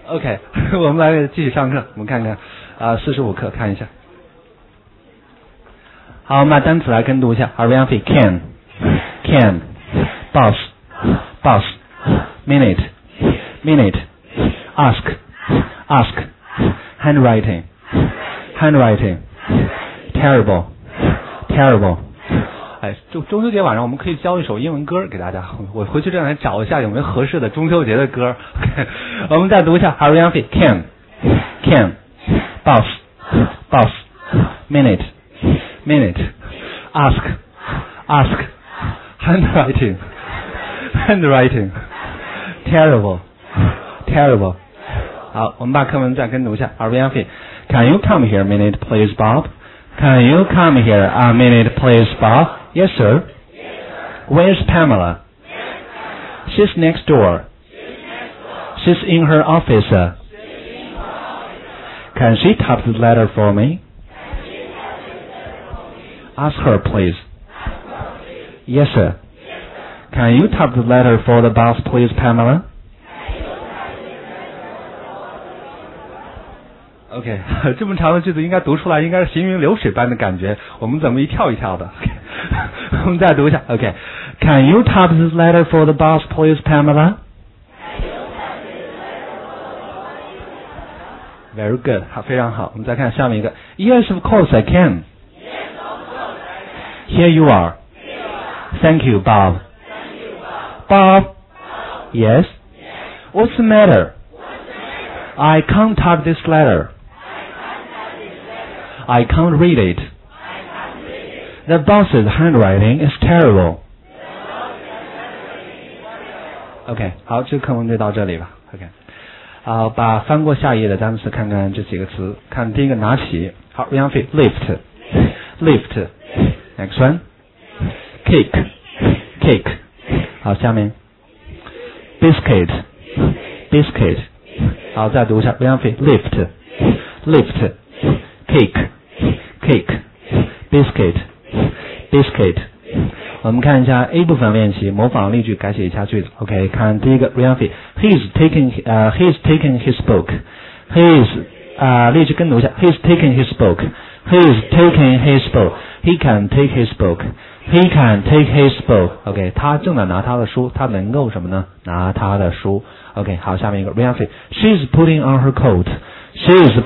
OK， 我们来继续上课，我们看看45课看一下。好，我们把单词来跟读一下。Are we on feet? Can, boss, minute, ask, handwriting, terrible。哎，中秋节晚上我们可以教一首英文歌给大家，我回去这两天找一下有没有合适的中秋节的歌。OK， 我们再读一下。Are we on feet? Can, boss, minute, ask, handwriting, terrible。好，我们把课文再跟读一下。Are we on feet? Can you come here a minute, please, Bob? Can you come here a minute, please, Bob? Yes, sir. Where's Pamela? She's next door. She's in her office. Can she type the letter for me? Ask her, please. Yes, sir. Can you type the letter for the boss, please, Pamela? OK， 这么长的句子应该读出来，应该是行云流水般的感觉。我们怎么一跳一跳的 ？OK， 我们再读一下。OK，Can you type this letter for the boss, please, Pamela? Very good， 好，非常好。我们再看下面一个。Yes, of course I can. Here you are. Thank you, Bob. Bob. Yes. What's the matter? I can't type this letter. I can't read it. The boss's handwriting is terrible. OK， 好，这个课文就到这里吧。OK， 好，把翻过下一页的单词看看这几个词。看第一个拿起，好 ，Ryan feet lift。Next one， cake。好，下面 biscuit。好，再读一下 Ryan feet lift。Cake。Biscuit。我们看一下 A 部分练习，模仿例句改写一下句子。OK， 看第一个 Ryan feet He's taking his book。例句跟读一下 He's taking his book。He can take his book。He can take his book。OK， 他正在拿他的书，他能够什么呢？拿他的书。OK， 好，下面一个 Ryan feet She's putting on her coat。She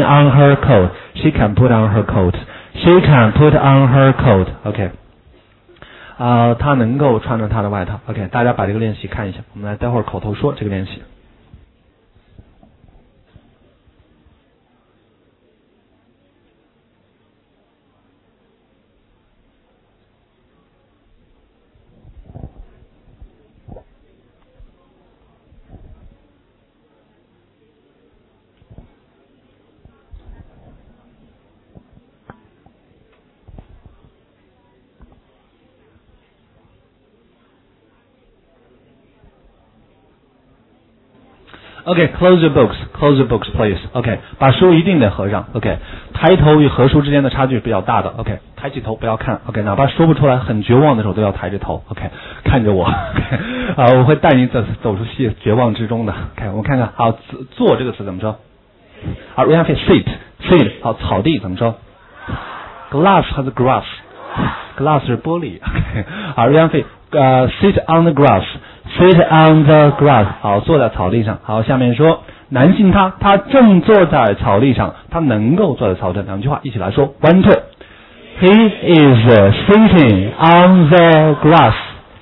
can put on her coat。She can put on her coat. OK， 她能够穿着她的外套。OK， 大家把这个练习看一下，我们来待会儿口头说这个练习。OK，close your books please. OK， 把书一定得合上。OK， 抬头与合书之间的差距比较大的。OK， 抬起头不要看。OK， 哪怕说不出来很绝望的时候都要抬着头。OK， 看着我。OK， 我会带你走出绝望之中的。OK， 我们看看，好，坐这个词怎么说？好 ，Ryan feet sit。好，草地怎么说 ？Glass 还是 grass？Glass 是玻璃。OK， 好 ，Ryan feet sit on the grass。Sit on the grass， 好，坐在草地上。好，下面说男性他正坐在草地上，他能够坐在草地上。两句话一起来说 ，1 2。He is sitting on the grass.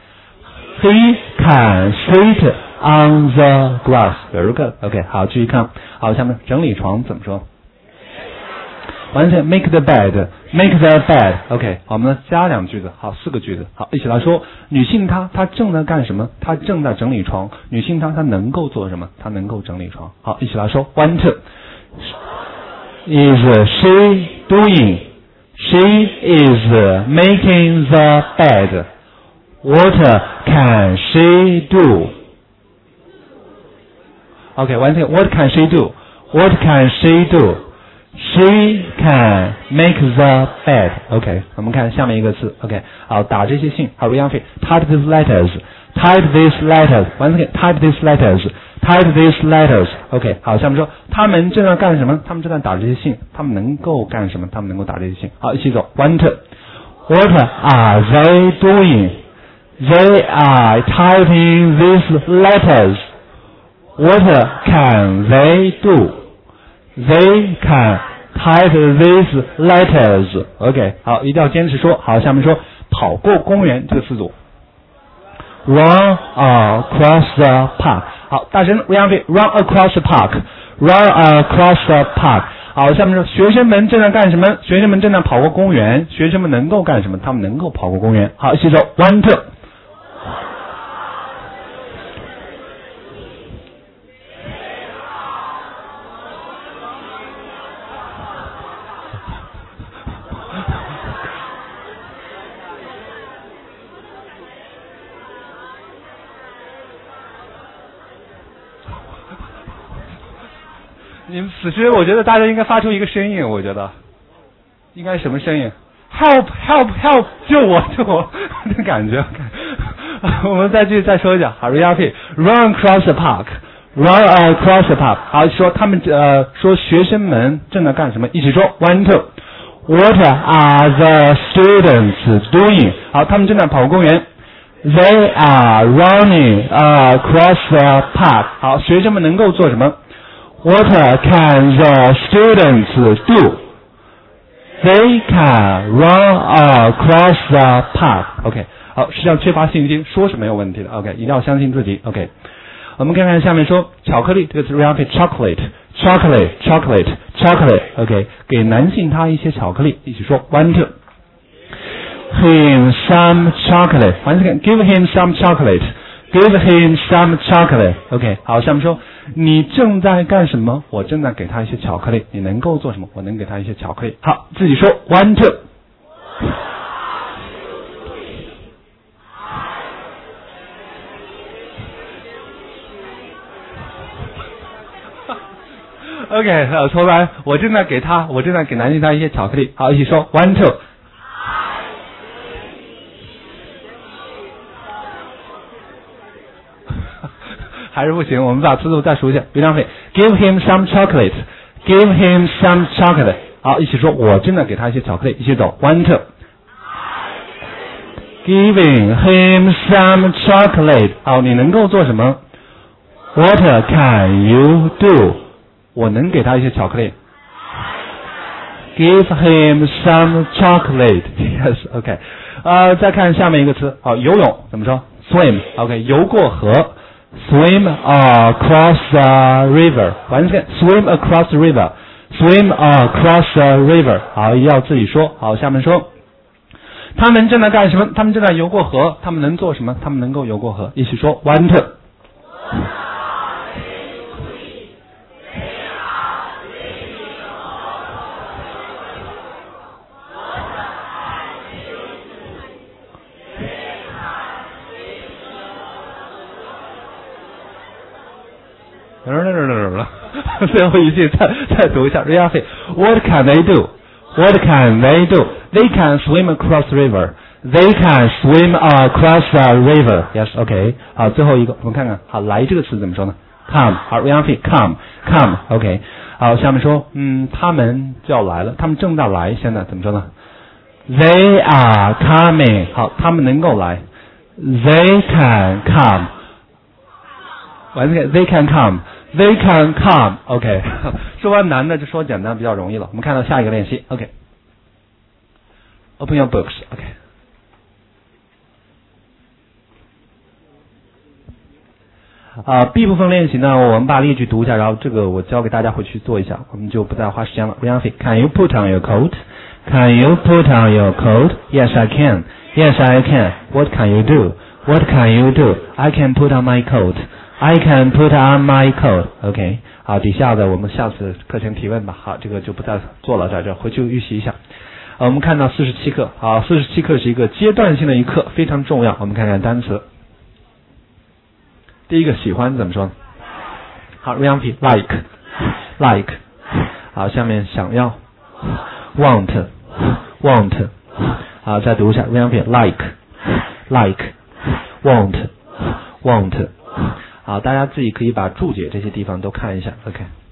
He can sit on the grass. Very good. OK， 好，继续看。好，下面整理床怎么说？完全 make the bed。OK， 好，我们加两句子，好，4个句子，好，一起来说。女性她正在干什么？她正在整理床。女性她能够做什么？她能够整理床。好，一起来说 1 2。Is she doing? She is making the bed. What can she do? OK， 1 2。What can she do? She can make the bed. OK， 我们看下面一个词。OK， 好，打这些信。好 ，Ryan feet type these letters. type these letters. Once again, type these letters.Type these letters. OK， 好，下面说他们正在干什么？他们正在打这些信。他们能够干什么？他们能够打这些信。好，一起走。One, two. What are they doing? They are typing these letters. What can they do? They can type these letters. OK， 好，一定要坚持说。好，下面说跑过公园这个词组。Run across the park. 好，大声 run across the park. Run across the park. 好，下面说学生们正在干什么？学生们正在跑过公园。学生们能够干什么？他们能够跑过公园。好，一起走 one, two.你们此时我觉得大家应该发出一个声音，我觉得应该什么声音 ？Help! Help! Help! 救我！救我！这感觉。我们再说一下，好 ，repeat. Run across the park. Run across the park. 好，说他们说学生们正在干什么？一起说 one, two. What are the students doing? 好，他们正在跑公园。They are running across the park. 好，学生们能够做什么？What can the students do? They can run across the park. OK， 好，实际上缺乏信心，说是没有问题的。OK， 一定要相信自己。OK， 我们看看下面说巧克力这个词 ，repeat chocolate. OK， 给男性他一些巧克力，一起说 one, two. Him some chocolate. Once again, give him some chocolate.Give him some chocolate. OK， 好，下面说你正在干什么？我正在给他一些巧克力。你能够做什么？我能给他一些巧克力。好，自己说 one, two. OK， 重来，我正在给男性他一些巧克力。好，一起说 one, two.还是不行，我们把词组再说一下。比方说 ，Give him some chocolate. Give him some chocolate. 好，一起说，我真的给他一些巧克力。一起走 ，one, two. Giving him some chocolate. 好，你能够做什么 ？What can you do? 我能给他一些巧克力。Give him some chocolate. Yes, OK. 再看下面一个词，好，游泳怎么说 ？Swim. OK， 游过河。Swim across the river. Once again, swim across the river. Swim across the river. 好，一定要自己说。好，下面说，他们正在干什么？他们正在游过河。他们能做什么？他们能够游过河。一起说 one, two. No. 最后一句再读一下 repeat. What can they do? What can they do? They can swim across the river. They can swim across the river. Yes, OK. 好，最后一个我们看看，好，来这个词怎么说呢 ？Come. 好 repeat. Come. OK. 好，下面说，他们就要来了，他们正在来，现在怎么说呢 ？They are coming. 好，他们能够来。They can come. They can come. They can come. OK， 说完难的就说简单，比较容易了。我们看到下一个练习。OK， Open your books. OK。B 部分练习呢，我们把例句读一下，然后这个我教给大家回去做一下，我们就不再花时间了。Can you put on your coat? Can you put on your coat? Yes, I can. Yes, I can. What can you do? What can you do? I can put on my coat.I can put on my coat. OK， 好，底下的我们下次课前提问吧。好，这个就不再做了，在这回去预习一下。我们看到47课，好，47课是一个阶段性的一课，非常重要。我们看看单词。第一个喜欢怎么说呢？好 ，repeat like。好，下面想要 want。好，再读一下 repeat like want。 won't。好，大家自己可以把注解这些地方都看一下。OK。